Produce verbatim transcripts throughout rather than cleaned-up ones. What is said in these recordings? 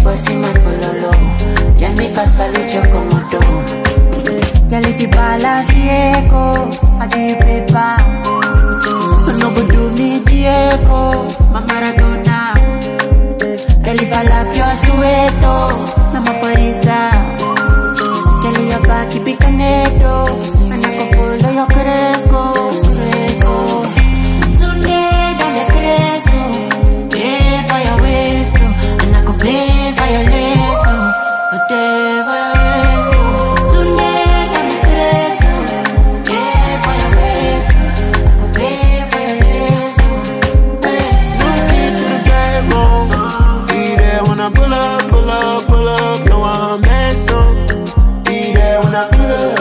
bossy man pololo. Ya mi casa lucho como tú. Girl, if you balance Diego, I give you paper. No go do me Diego, my Maradona. Girl, if I lap your sueto, I'm a Farisa. Girl, your back keep it connected, and I can follow your Cresco, Cresco. Tonight I'm the Cresco, pay for your waist, and I can pay for your lace, a day for your waist. Tonight I'm the Cresco, pay for your waist, I can pay for your lace. Look into the bedroom, be there when I pull up, pull up, pull up. No, I'm messing. Be there when I pull up.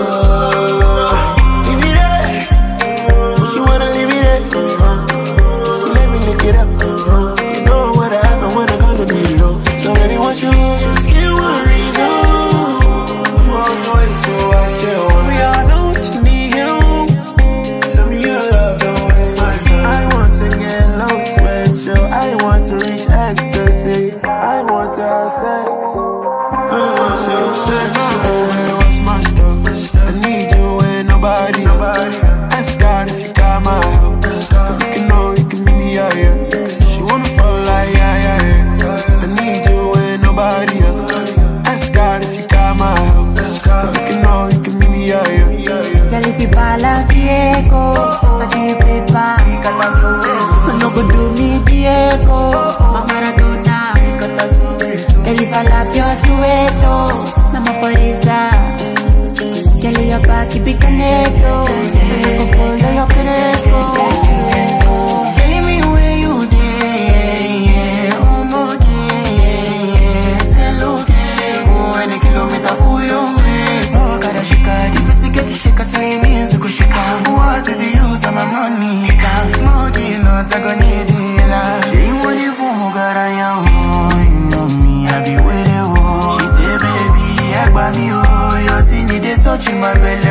Leave it there. If she wanna leave it there, uh-huh. She let me lick it up, uh-huh. You know what happened when I gonna beat it up. So baby, what you just give one reason. I'm always waiting, so I chill. We all know what you need, you. Tell me your love, don't waste my time. I want to get low, sweat you. I want to reach ecstasy. I want to have sex. I want your sex. What's my stuff? I need you and nobody else. Ask God if you got my help. So we can know you can meet me out here. She wanna fall like yeah, yeah, yeah. I need you and nobody else. Ask God if you got my help. So we can know you can meet me out here. Girl, if you balance Diego, I give you paper. No go do me Diego, my Maradona. Girl, if I lap your sueto, I'm a Farisa. Girl, your back keep it connected, I can follow your Cresco, Cresco. Tell me where you there, oh my God. Say look, oh, and a kilometer for your waist. Oh, gotta shika, deep to get shika, say me so go shika. What is the use of my money? I'm smoking, not I gonna need it. She want you for more, got I am. You know me, I be waiting. She say, baby, I got me, oh, your thing, they touching my belly.